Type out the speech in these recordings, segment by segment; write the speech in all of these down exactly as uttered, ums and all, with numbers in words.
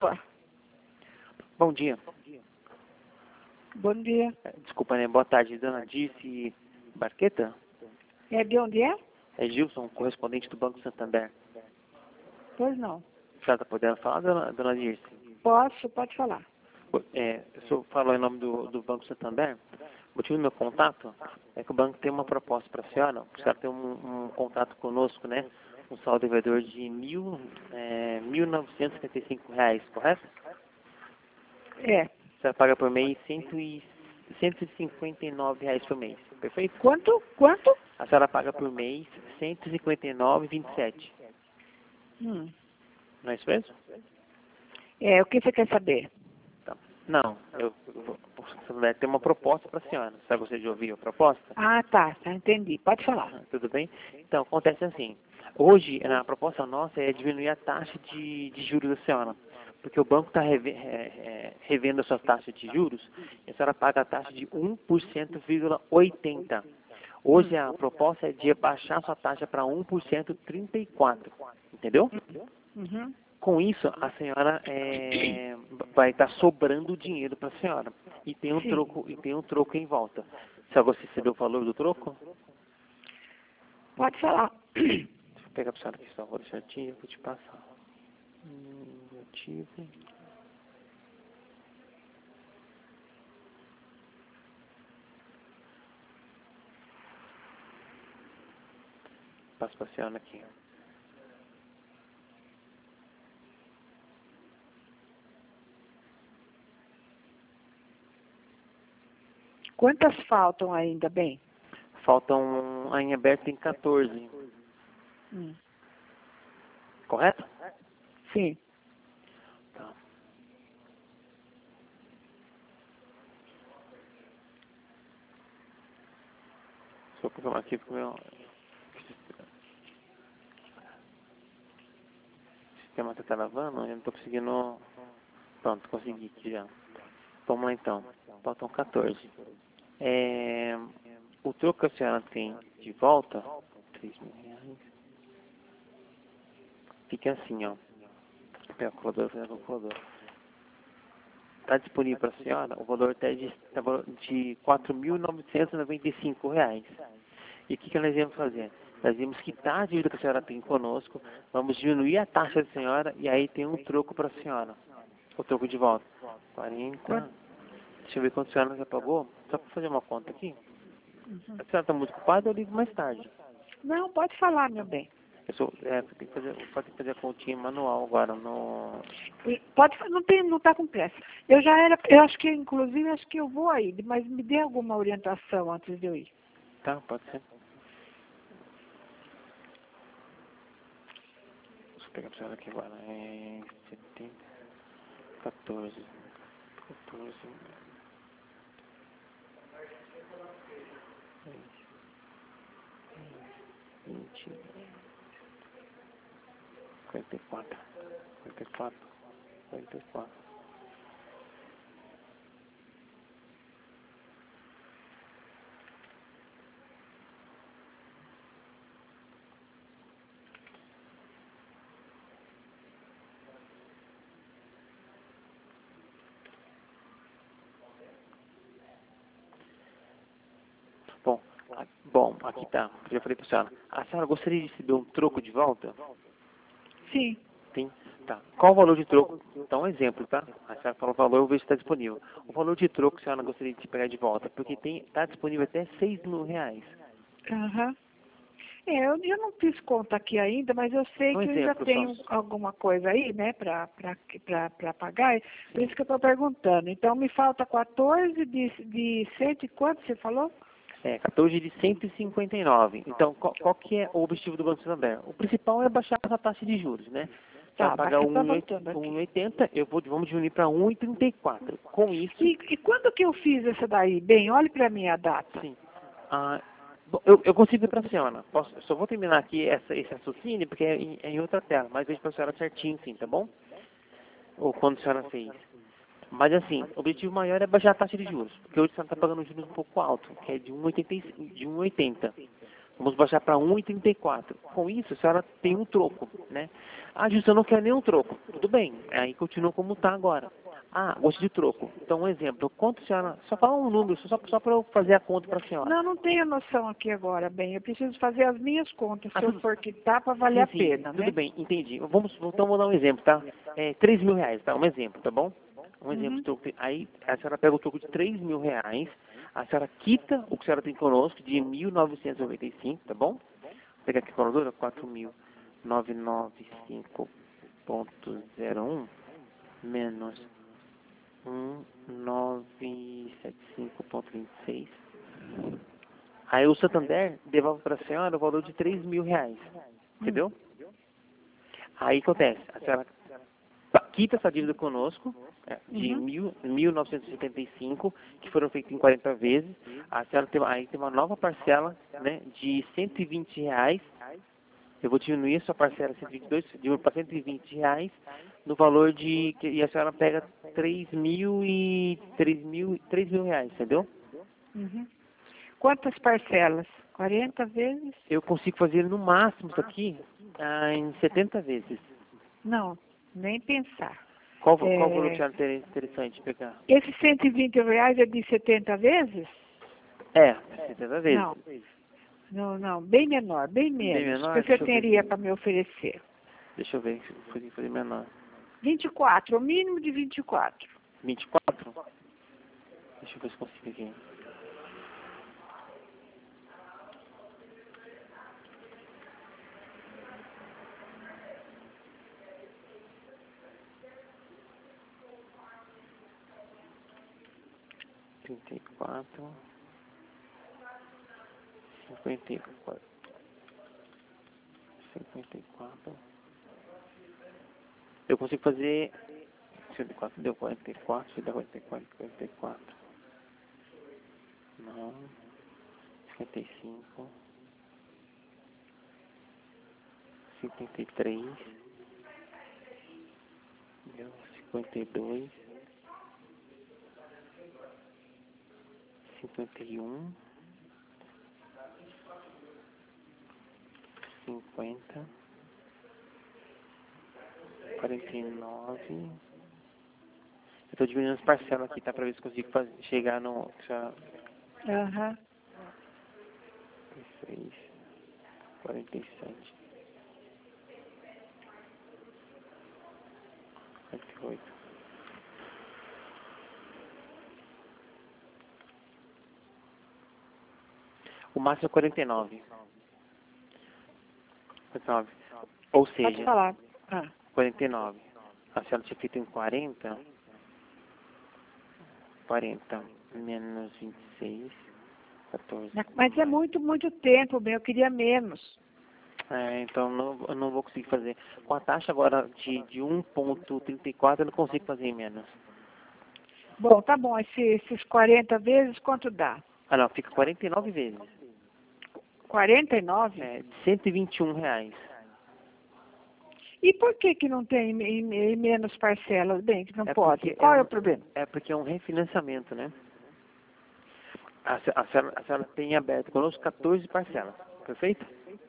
Opa, Bom dia. bom dia. É, Desculpa, né? Boa tarde, dona Dirce Barqueta? É de onde é? É Gilson, correspondente do Banco Santander. Pois não. Já está podendo falar, dona, dona Dirce? Posso, pode falar. É, o senhor falou em nome do, do Banco Santander. O motivo do meu contato é que o banco tem uma proposta para a senhora. A senhora tem um, um contato conosco, né? Um saldo devedor de mil, é, mil novecentos e setenta e cinco reais, correto? É. A senhora paga por mês cento e, cento e cinquenta e nove reais por mês, perfeito? Quanto? Quanto? A senhora paga por mês cento e cinquenta e nove reais e vinte e sete centavos. Hum. Não é isso mesmo? É, o que você quer saber? Tá. Não, eu, eu vou- você vai ter uma proposta para a senhora. Você gostaria de ouvir a proposta? Ah, tá, tá, entendi. Pode falar. Ah, tudo bem? Então, acontece assim. Hoje, a proposta nossa é diminuir a taxa de, de juros da senhora. Porque o banco está reve, é, é, revendo a sua taxa de juros e a senhora paga a taxa de um por cento vírgula oitenta por cento. Hoje, a proposta é de baixar a sua taxa para um por cento vírgula trinta e quatro por cento. Entendeu? Uhum. Com isso, a senhora é, vai estar sobrando dinheiro para a senhora. E tem um Sim. troco, e tem um troco em volta. Se você recebeu o valor do troco, Pode falar. deixa eu pegar para a senhora aqui só, vou certinho, eu vou te passar. Hum, Ativo. Passo para a senhora aqui. Quantas faltam ainda, bem? Faltam, em aberto tem quatorze, Hum. correto? Sim. Tá. Deixa eu programar aqui porque o meu sistema está travando, eu não estou conseguindo. Pronto, consegui aqui já. Vamos lá então. Faltam quatorze. É, o troco que a senhora tem de volta, três mil reais, fica assim, ó. Pega a calculadora, pega a calculadora. Está disponível para a senhora, o valor até de, tá valor de quatro mil novecentos e noventa e cinco reais. E o que, que nós íamos fazer? Nós íamos quitar a dívida que a senhora tem conosco, vamos diminuir a taxa da senhora e aí tem um troco para a senhora. O troco de volta. quarenta. Quanto? Deixa eu ver quanto a senhora já pagou. Só para fazer uma conta aqui. Uhum. A senhora está muito ocupada, eu ligo mais tarde. Não, pode falar, meu bem. Eu sou, é, eu tenho que fazer, eu vou ter que fazer a continha manual agora no. E Pode, fa- não tem, não tá com pressa. Eu já era, eu acho que, inclusive, acho que eu vou aí, mas me dê alguma orientação antes de eu ir. Tá, pode ser. Deixa eu pegar pra senhora aqui agora. É setenta, quatorze. quatorze. vinte. quarenta e quatro. quarenta e quatro. quarenta e quatro. Bom, a- bom, aqui tá. Eu já falei pra senhora. A senhora gostaria de receber um troco de volta? Sim. Sim. Tá. Qual o valor de troco? Dá um exemplo, tá? A senhora fala o valor, eu vejo se está disponível. O valor de troco que a senhora gostaria de pegar de volta, porque tem, tá disponível até seis mil reais. Aham. É, eu, eu não fiz conta aqui ainda, mas eu sei Um que eu ainda exemplo tenho só. alguma coisa aí, né, para pagar, por isso que eu estou perguntando. Então, me falta quatorze de, de cento e quanto você falou? É, quatorze de cento e cinquenta e nove. Então, qual, qual que é o objetivo do Banco Santander? O principal é baixar essa taxa de juros, né? Se ela Tá, pagar baixa, tá um anotando vírgula aqui. oitenta, eu vou, vamos diminuir para um vírgula trinta e quatro. Com isso, E, e quando que eu fiz essa daí? Bem, olhe para mim a data. sim. Ah, bom, eu, eu consigo ir para a senhora. Posso, só vou terminar aqui essa, esse raciocínio, porque é em, é em outra tela, mas vejo para a senhora certinho, sim, tá bom? Ou quando a senhora fez. Mas assim, o objetivo maior é baixar a taxa de juros, porque hoje você está pagando juros um pouco alto, que é de um vírgula oitenta. e cinco, de um vírgula oitenta. Vamos baixar para um e trinta e quatro. Com isso, a senhora tem um troco, né? Ah, Justo, eu não quero nenhum troco. Tudo bem, aí continua como está agora. Ah, gosto de troco. Então, um exemplo. Quanto a senhora... Só fala um número, só, só para eu fazer a conta para a senhora. Não, não tenho noção aqui agora, bem. Eu preciso fazer as minhas contas, Ah, se eu tudo- for quitar, para valer Sim, a sim, pena, tudo né? bem, entendi. Vamos, então, vou dar um exemplo, tá? É, três mil reais, tá? Um exemplo, tá bom? Um exemplo. Uhum. Troco. Aí, a senhora pega o troco de três mil reais, a senhora quita o que a senhora tem conosco de mil novecentos e noventa e cinco, tá bom? Pega aqui a calculadora, quatro mil novecentos e noventa e cinco ponto zero um menos um mil novecentos e setenta e cinco ponto vinte e seis. Aí o Santander devolve para a senhora o valor de três mil reais. Hum. Entendeu? Aí acontece, a senhora pa- quita essa dívida conosco, é, de Uhum. mil, mil novecentos e setenta e cinco, que foram feitas em quarenta vezes. A senhora tem, aí tem uma nova parcela, né, de cento e vinte reais. Eu vou diminuir a sua parcela cento e vinte e dois, diminuo para cento e vinte reais, no valor de... que- E a senhora pega três mil e... três mil, três mil reais, entendeu? Uhum. Quantas parcelas? quarenta vezes? Eu consigo fazer no máximo isso aqui ah, em setenta vezes. Não, nem pensar. Qual, qual valor que É, a senhora teria interessante pegar? esses cento e vinte reais é de setenta vezes? É, setenta vezes. Não, não, não, bem menor, bem Bem menos. O menor? que você Deixa eu ver. teria para me oferecer? Deixa eu ver se eu consigo fazer menor. vinte e quatro, o mínimo de vinte e quatro. vinte e quatro? Deixa eu ver se consigo aqui. trinta e quatro. cinquenta e quatro. cinquenta e quatro. Eu consigo fazer... cento e quatro deu quarenta e quatro, deu quarenta e quatro, quarenta e quatro. Não. cinquenta e cinco. cinquenta e três. Deu cinquenta e dois. cinquenta e um. cinquenta. quarenta e nove. Eu tô diminuindo as parcelas aqui, tá? Pra ver se consigo fazer, chegar no... Já, Aham. seis, quarenta e sete, quarenta e oito. O máximo é quarenta e nove. quarenta e nove. Ou Pode seja, falar. Ah. quarenta e nove. A senhora tinha feito em quarenta. quarenta menos vinte e seis. quatorze. Mas é muito, muito tempo, meu. Eu queria menos. É, então não, eu não vou conseguir fazer. Com a taxa agora de, de um ponto trinta e quatro, eu não consigo fazer em menos. Bom, tá bom. Esse, esses quarenta vezes, quanto dá? Ah, não, fica quarenta e nove vezes. quarenta e nove? É, de cento e vinte e um reais. E por que que não tem em, em menos parcelas? Bem, que não É pode. porque Qual é é um, o problema? é porque é um refinanciamento, né? A, se- a, senhora, a senhora tem aberto conosco quatorze parcelas, perfeito?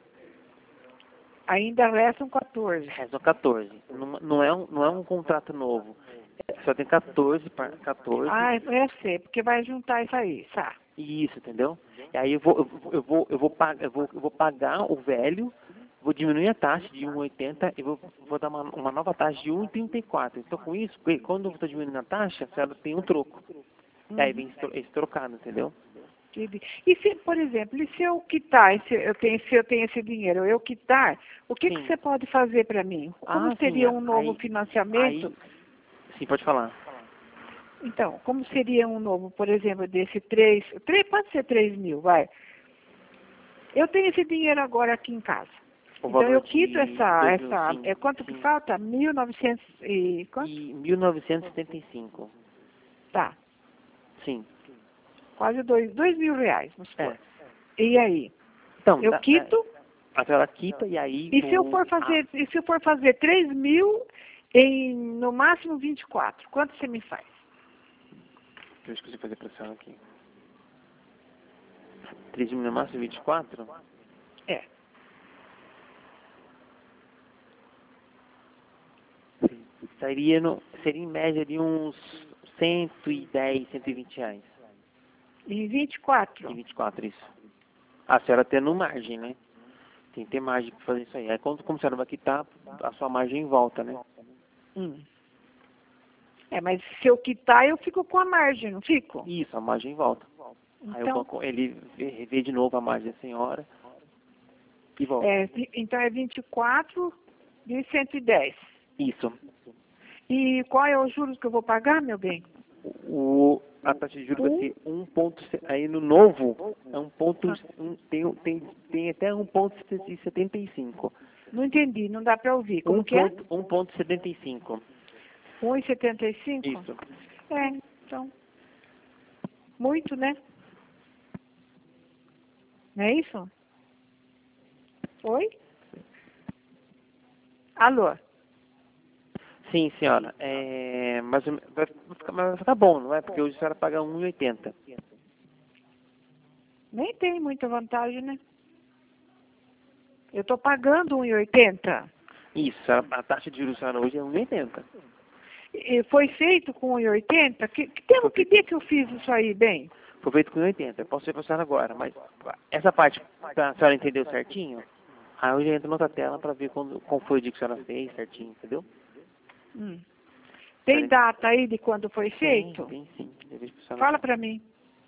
Ainda restam quatorze. Restam quatorze. Não, não, é um, não é um contrato novo. É, só tem quatorze, par- quatorze. Ah, eu sei, porque vai juntar isso aí, tá? Isso, entendeu? E aí eu vou, eu vou, eu vou, eu vou, pagar, eu vou, eu vou pagar o velho, vou diminuir a taxa de um vírgula oitenta e vou, vou dar uma, uma nova taxa de um vírgula trinta e quatro. Então, com isso, quando eu estou diminuindo a taxa, a senhora tem um troco. E aí vem Uhum. esse tro- esse trocado, entendeu? Entendi. E se, por exemplo, e se eu quitar, se eu tenho, se eu tenho esse dinheiro, eu quitar, o que que Sim. você pode fazer para mim? Como Ah, sim. seria um novo Aí, financiamento? aí, sim, pode falar. Então, como seria um novo, por exemplo, desse três, três pode ser três mil, vai. Eu tenho esse dinheiro agora aqui em casa. O Então valor eu quito de essa, dois mil, essa, sim, é quanto que sim. falta? Mil e novecentos e quanto? E mil novecentos e setenta e cinco. Tá, Sim. quase dois, dois mil reais, vamos supor. É. E aí? Então, Eu dá- quito, a senhora quita e aí... e se eu o, for fazer, e se eu for fazer três mil em, no máximo vinte e quatro, quanto você me faz? Deixa eu esqueci fazer pressão aqui. três mil no máximo, vinte e quatro? É. Seria, no, seria em média de uns cento e dez, cento e vinte reais. E vinte e quatro? E vinte e quatro, isso. A senhora tendo margem, né? Tem que ter margem para fazer isso aí. Aí, como, como a senhora vai quitar, a sua margem volta, né? Hum. É, mas se eu quitar, eu fico com a margem, não fico? Isso, a margem volta. Aí o Então, banco, ele vê, vê de novo a margem da senhora e volta. é, vi- então é vinte e quatro de cento e dez. Isso. E qual é o juros que eu vou pagar, meu bem? O, a taxa de juros vai Um. ser um ponto, aí no novo, é um ponto, Ah, um, tem, tem, tem até um ponto setenta e cinco. não entendi, não dá para ouvir. Um Como que é? ponto, um ponto setenta e cinco. um e setenta e cinco? Isso. É, então, muito, né? Não é isso? Oi? Alô? Sim, senhora. É, mas vai ficar, mas vai ficar bom, não é? Porque hoje a senhora paga um e oitenta. Nem tem muita vantagem, né? Eu estou pagando um e oitenta. Isso, a, senhora- a taxa de juros da senhora hoje é um e oitenta. E foi feito com um e oitenta? Que, que, tempo, que dia que eu fiz isso aí, bem? Foi feito com um e oitenta. Eu posso ver para a senhora agora, mas essa parte, para a senhora entender certinho, aí eu já entro na outra tela para ver quando, qual foi o dia que a senhora fez certinho, entendeu? Hum. Tem data aí de quando foi feito? Tem, tem sim. Eu vejo pra senhora. Fala para mim.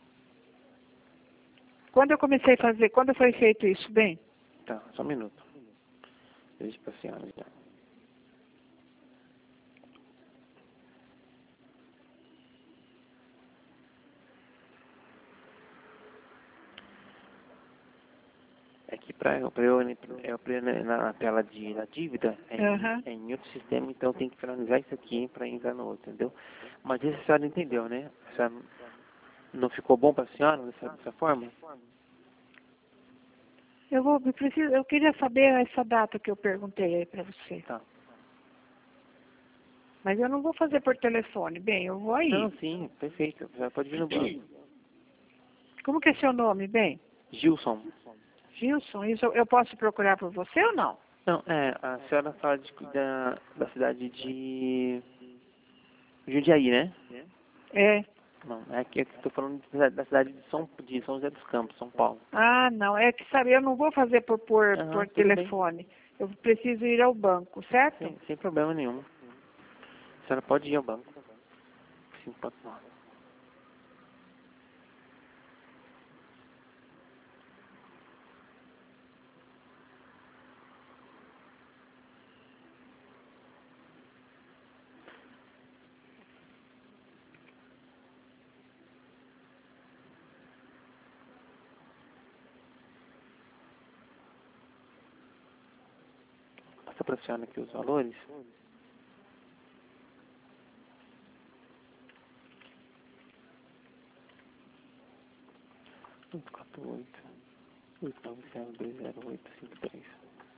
Quando eu comecei a fazer, quando foi feito isso, bem? Tá, só um minuto. Eu vejo para a senhora já. É que para eu, pra eu, eu, pra eu na, na tela de, da dívida, é, em- Aham. é em outro sistema, então tem que finalizar isso aqui para entrar no outro, entendeu? Mas isso a senhora entendeu, né? A senhora não ficou bom para a senhora dessa, dessa forma? Eu vou, eu preciso, eu queria saber essa data que eu perguntei aí para você. Tá. Mas eu não vou fazer por telefone, bem, eu vou Não, aí. sim, perfeito. A senhora pode vir no banco. Como que é seu nome, bem? Gilson. Gilson, isso eu posso procurar por você ou não? Não, é, a senhora fala de, da, da cidade de Jundiaí, né? É. Não, é que eu estou falando da da cidade de São, de São José dos Campos, São Paulo. Ah, não, é que sabe, eu não vou fazer por, por, Aham, por tudo bem. telefone. Eu preciso ir ao banco, certo? Sem, sem problema nenhum. A senhora pode ir ao banco. Sim, pode não. Passa para a senhora aqui os valores. oito quatro oito, oito nove zero, dois zero oito cinco três.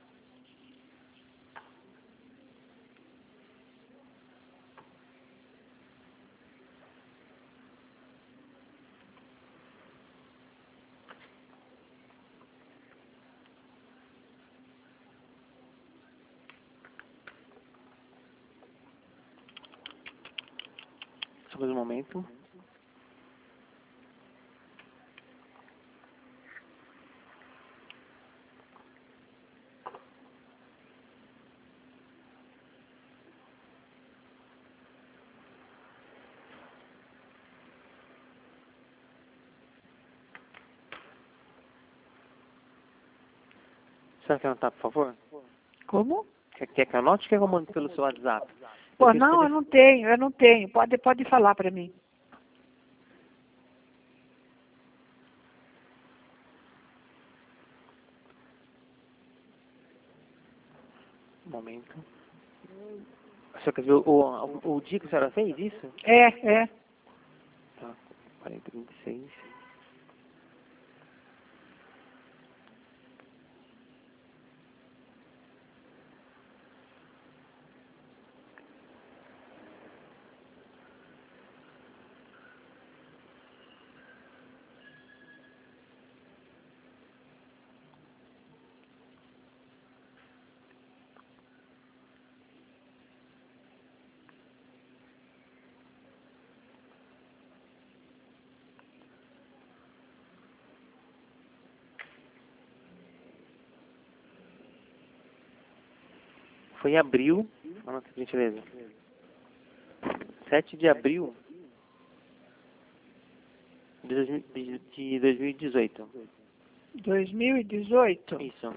Só mais um momento. Será que anotar, por favor? Como? Quer, quer que eu anote ou quer que eu mande pelo seu WhatsApp? Eu Pô, tenho não, eu telefone. não tenho, eu não tenho. Pode, pode falar para mim. Um momento. A senhora quer ver o, o, o dia que a senhora fez isso? É, é. Tá, quarenta, vinte e seis. Foi em abril, ah, por gentileza. sete de abril de dois mil de- de dois mil e dezoito. dois mil e dezoito? Isso.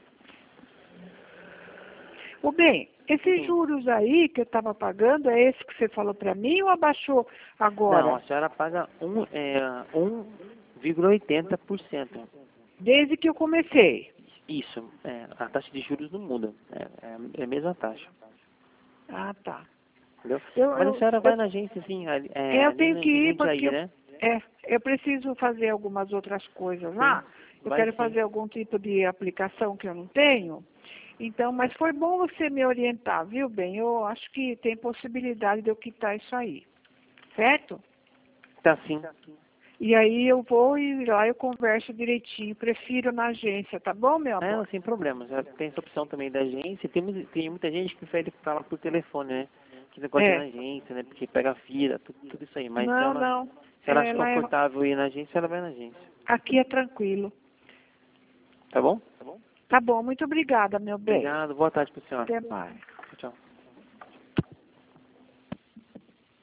O bem, esses Sim. juros aí que eu estava pagando, é esse que você falou para mim ou abaixou agora? Não, a senhora paga um, é, um vírgula oitenta por cento. Desde que eu comecei. Isso. É, a taxa de juros não muda. É, é a mesma taxa. Ah, tá. Entendeu? Eu, Mas a eu, senhora vai eu, na agência, assim, ali, é, eu ali tenho na- que em ir porque Jundiaí, eu, né? é, eu preciso fazer algumas outras coisas lá. Eu Vai quero sim. fazer algum tipo de aplicação que eu não tenho. Então, mas foi bom você me orientar, viu, bem? Eu acho que tem possibilidade de eu quitar isso aí. Certo? Tá sim. E aí eu vou e lá eu converso direitinho. Prefiro na agência, tá bom, meu É, não, amor? sem problema. Já tem essa opção também da agência. Tem, mu- tem muita gente que prefere falar por telefone, né? Que não gosta de ir É. na agência, né? Porque pega fila, tudo, tudo isso aí. Mas se Não, ela, não. se ela É, acha lá é, confortável ir na agência, ela vai na agência. aqui é tranquilo. Tá bom? Tá bom, muito obrigada, meu bem. Obrigado. Boa tarde pra senhora. Até mais. Tchau, tchau.